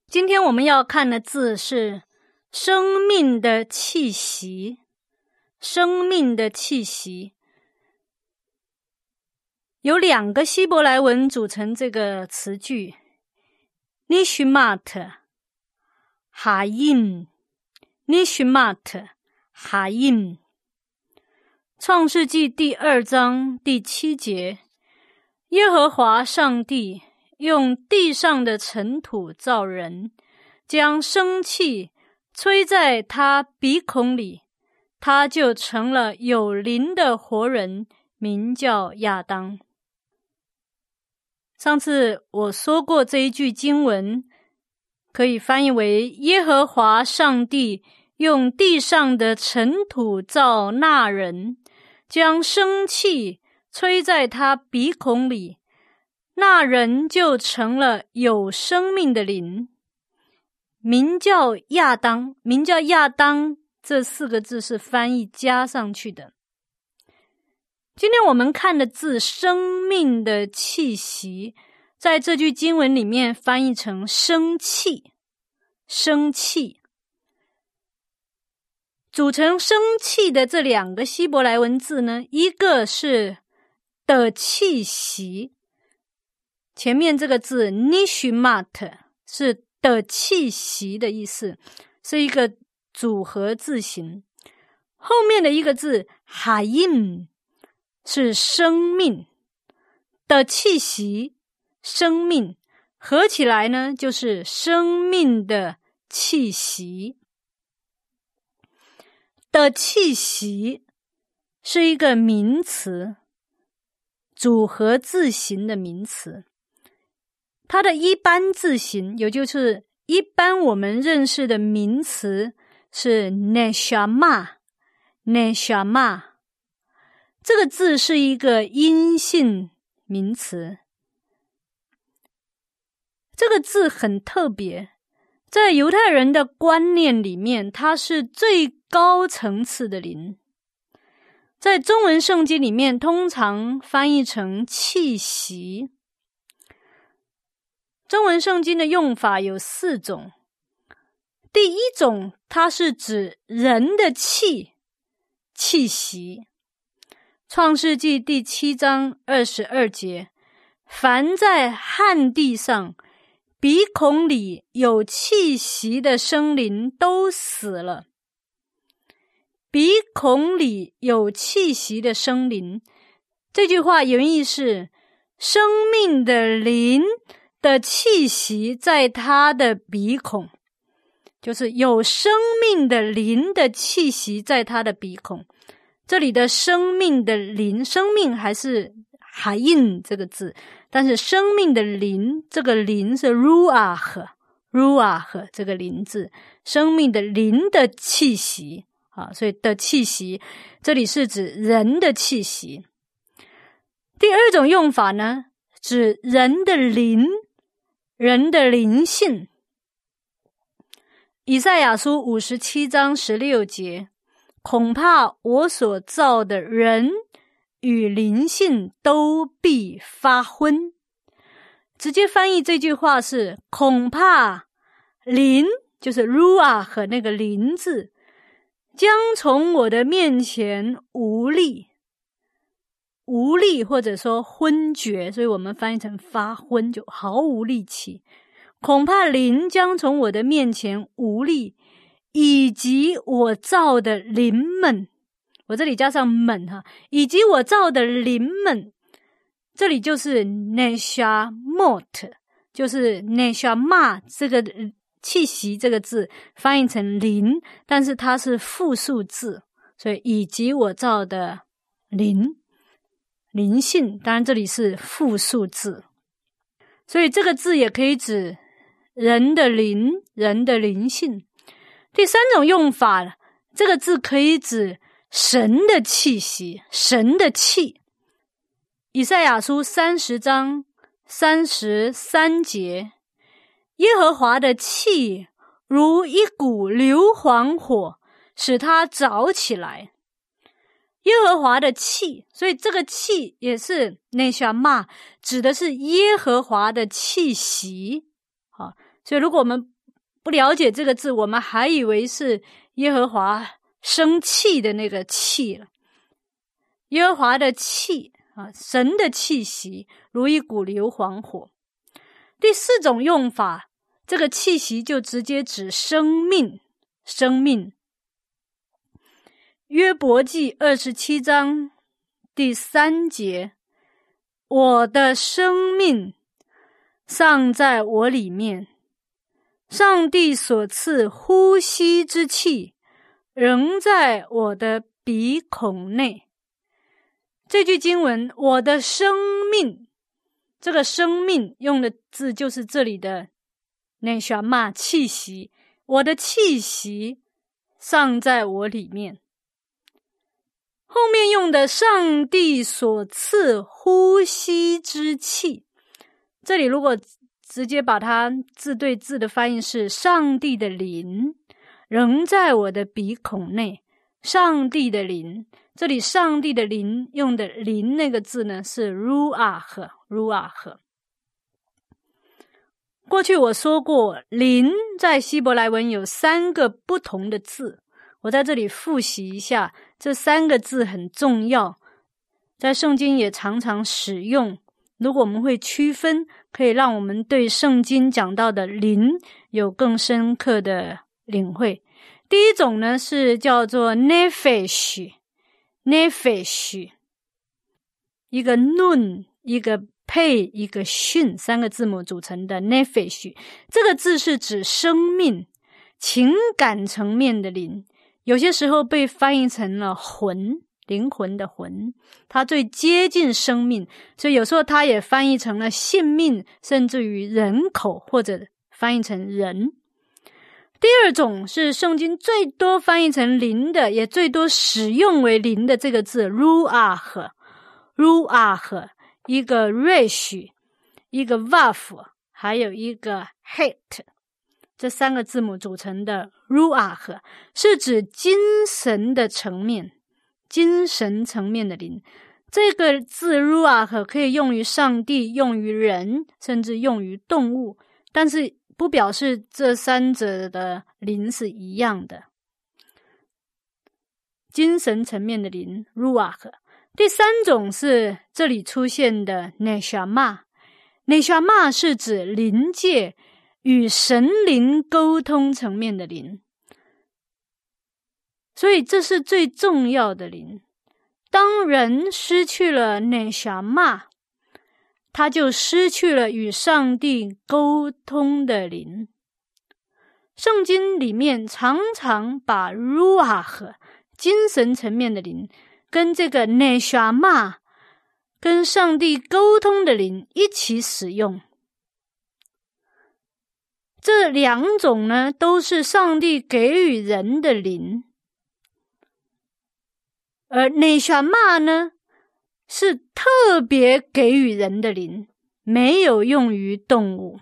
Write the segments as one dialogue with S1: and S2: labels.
S1: 今天我们要看的字是生命的气息，生命的气息。有两个希伯来文组成这个词句 Nishmat Hayim Nishmat Hayim。 创世纪第2章第7节，耶和华上帝用地上的尘土造人，将生气吹在他鼻孔里，他就成了有灵的活人，名叫亚当。上次我说过这一句经文可以翻译为耶和华上帝用地上的尘土造那人，将生气吹在他鼻孔里，那人就成了有生命的灵，名叫亚当。名叫亚当这4个字是翻译加上去的。今天我们看的字生命的气息，在这句经文里面翻译成生气。生气组成生气的这2个希伯来文字呢，一个是的气息，前面这个字 Nishmat 是的气息的意思，是一个组合字形。后面的一个字 Hayim 是生命，的气息生命合起来呢就是生命的气息。的气息是一个名词，组合字形的名词。它的一般字形，也就是一般我们认识的名词是 neshama。 这个字是一个阴性名词。这个字很特别，在犹太人的观念里面，它是最高层次的灵。在中文圣经里面通常翻译成气息。中文圣经的用法有4种。第一种，它是指人的气息。创世纪第7章22节，凡在旱地上鼻孔里有气息的生灵都死了。鼻孔里有气息的生灵，这句话原意是生命的灵的气息在他的鼻孔，就是有生命的灵的气息在他的鼻孔。这里的生命的灵，生命还是hayim这个字，但是生命的灵，这个灵是 ruach 这个灵字，生命的灵的气息所以的气息这里是指人的气息。第2种用法呢，指人的灵，人的灵性。以赛亚书57章16节，恐怕我所造的人与灵性都必发昏。直接翻译这句话是恐怕灵，就是 ruach 那个灵字，将从我的面前无力或者说昏厥，所以我们翻译成发昏，就毫无力气。恐怕灵将从我的面前无力，以及我造的灵们，我这里加上们以及我造的灵们，这里就是 neshamot， 就是 neshama 这个气息这个字翻译成灵，但是它是复数字，所以以及我造的灵性，当然这里是复数字，所以这个字也可以指人的灵，人的灵性。第3种用法，这个字可以指神的气息，神的气。以赛亚书30章33节，耶和华的气如一股硫磺火，使它着起来。耶和华的气，所以这个气也是neshama，指的是耶和华的气息。所以如果我们不了解这个字，我们还以为是耶和华生气的那个气了。耶和华的气啊，神的气息如一股硫磺火。第四种用法，这个气息就直接指生命。约伯记27章第3节，我的生命尚在我里面，上帝所赐呼吸之气仍在我的鼻孔内。这句经文，我的生命，这个生命用的字就是这里的neshama，气息，我的气息尚在我里面。后面用的上帝所赐呼吸之气，这里如果直接把它字对字的翻译是上帝的灵仍在我的鼻孔内。上帝的灵，这里上帝的灵用的灵那个字呢是 ruach。 过去我说过，灵在希伯来文有3个不同的字，我在这里复习一下，这3个字很重要，在圣经也常常使用。如果我们会区分，可以让我们对圣经讲到的灵有更深刻的领会。第一种呢是叫做 nephesh， 一个 nun 一个配一个训3个字母组成的 nephesh， 这个字是指生命情感层面的灵，有些时候被翻译成了魂，灵魂的魂，它最接近生命，所以有时候它也翻译成了性命，甚至于人口，或者翻译成人。第二种是圣经最多翻译成灵的，也最多使用为灵的这个字 ruach， 一个 resh， 一个 vav， 还有一个 het， 这3个字母组成的 ruach 是指精神的层面，精神层面的灵。这个字 ruach 可以用于上帝，用于人，甚至用于动物，但是不表示这3者的灵是一样的。精神层面的灵 ruach。 第3种是这里出现的 neshama， 是指灵界与神灵沟通层面的灵，所以这是最重要的灵。当人失去了 neshama， 他就失去了与上帝沟通的灵。圣经里面常常把 ruach 精神层面的灵跟这个 neshama 跟上帝沟通的灵一起使用。这2种呢都是上帝给予人的灵，而 neshama 呢是特别给予人的灵，没有用于动物。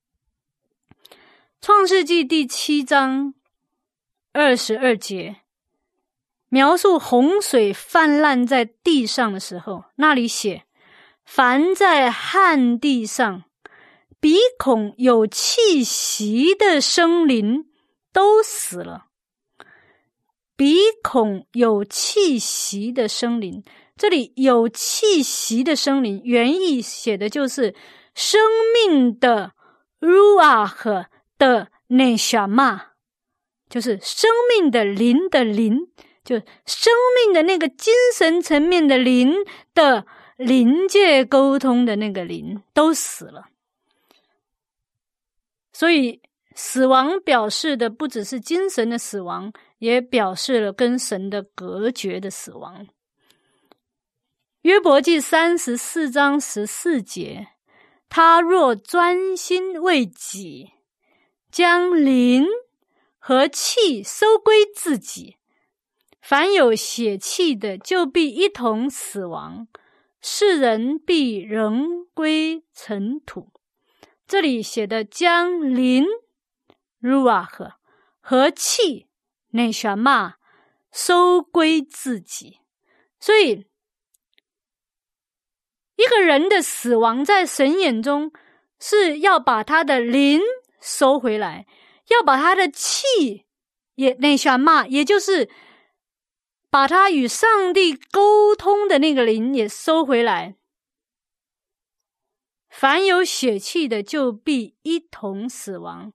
S1: 创世纪第7章22节描述洪水泛滥在地上的时候，那里写，凡在旱地上鼻孔有气息的生灵都死了。鼻孔有气息的生灵，这里有气息的生灵原意写的就是生命的 ruach 的 neshama， 就是生命的灵的灵，就生命的那个精神层面的灵的灵界沟通的那个灵都死了。所以死亡表示的不只是精神的死亡，也表示了跟神的隔绝的死亡。约伯记34章14节，他若专心为己，将灵和气收归自己，凡有血气的就必一同死亡，世人必仍归尘土。这里写的将灵 ruach 和气 neshama 收归自己。所以一个人的死亡在神眼中是要把他的灵收回来， 要把他的气也内sha嘛，也就是把他与上帝沟通的那个灵也收回来。凡有血气的，就必一同死亡。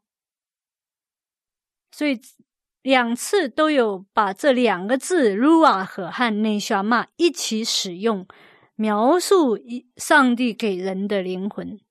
S1: 所以2次都有把这2个字 ruach 和 neshama 一起使用，描述上帝给人的灵魂。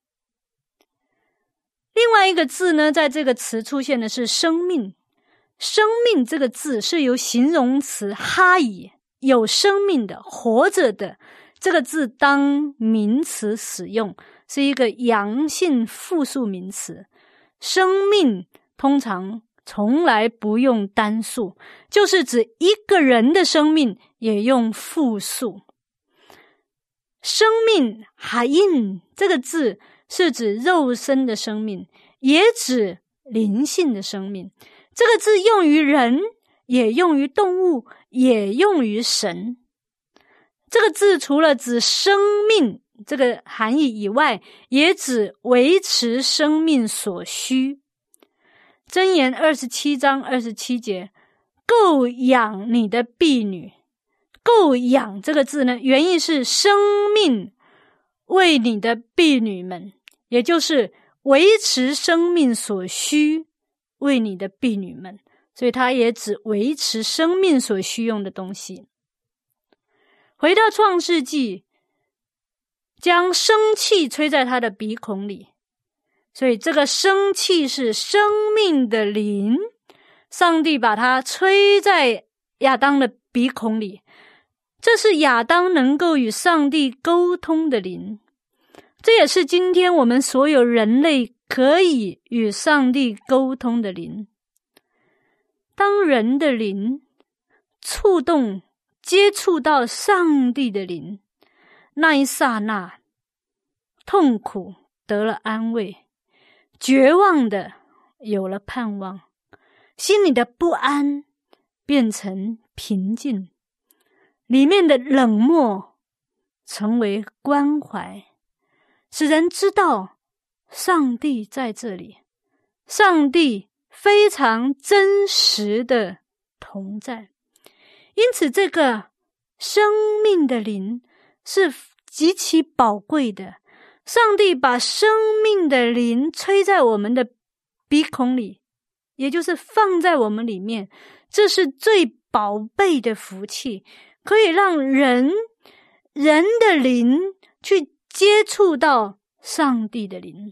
S1: 另外一个字呢，在这个词出现的是生命。生命这个字是由形容词哈以，有生命的，活着的，这个字当名词使用，是一个阳性复数名词。生命通常从来不用单数，就是指一个人的生命也用复数。生命哈因这个字是指肉身的生命，也指灵性的生命。这个字用于人，也用于动物，也用于神。这个字除了指生命这个含义以外，也指维持生命所需。箴言27章27节，够养你的婢女。够养这个字呢，原意是生命为你的婢女们，也就是维持生命所需为你的婢女们，所以它也指维持生命所需用的东西。回到创世纪，将生气吹在他的鼻孔里，所以这个生气是生命的灵，上帝把它吹在亚当的鼻孔里，这是亚当能够与上帝沟通的灵。这也是今天我们所有人类可以与上帝沟通的灵。当人的灵触动接触到上帝的灵，那一刹那，痛苦得了安慰，绝望的有了盼望，心里的不安变成平静，里面的冷漠成为关怀，使人知道上帝在这里，上帝非常真实的同在。因此这个生命的灵是极其宝贵的，上帝把生命的灵吹在我们的鼻孔里，也就是放在我们里面，这是最宝贝的福气，可以让人的灵去接触到上帝的灵。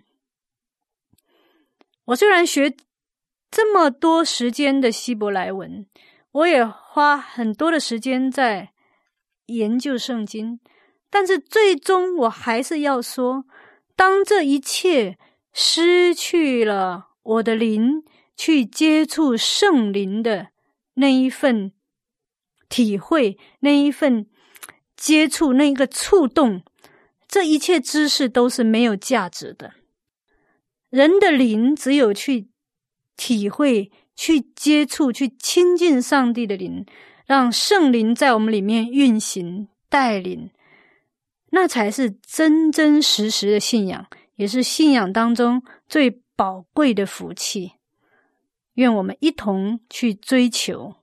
S1: 我虽然学这么多时间的希伯来文，我也花很多的时间在研究圣经，但是最终我还是要说，当这一切失去了我的灵去接触圣灵的那一份体会，那一份接触，那个触动，这一切知识都是没有价值的。人的灵只有去体会，去接触，去亲近上帝的灵，让圣灵在我们里面运行带领，那才是真真实实的信仰，也是信仰当中最宝贵的福气。愿我们一同去追求。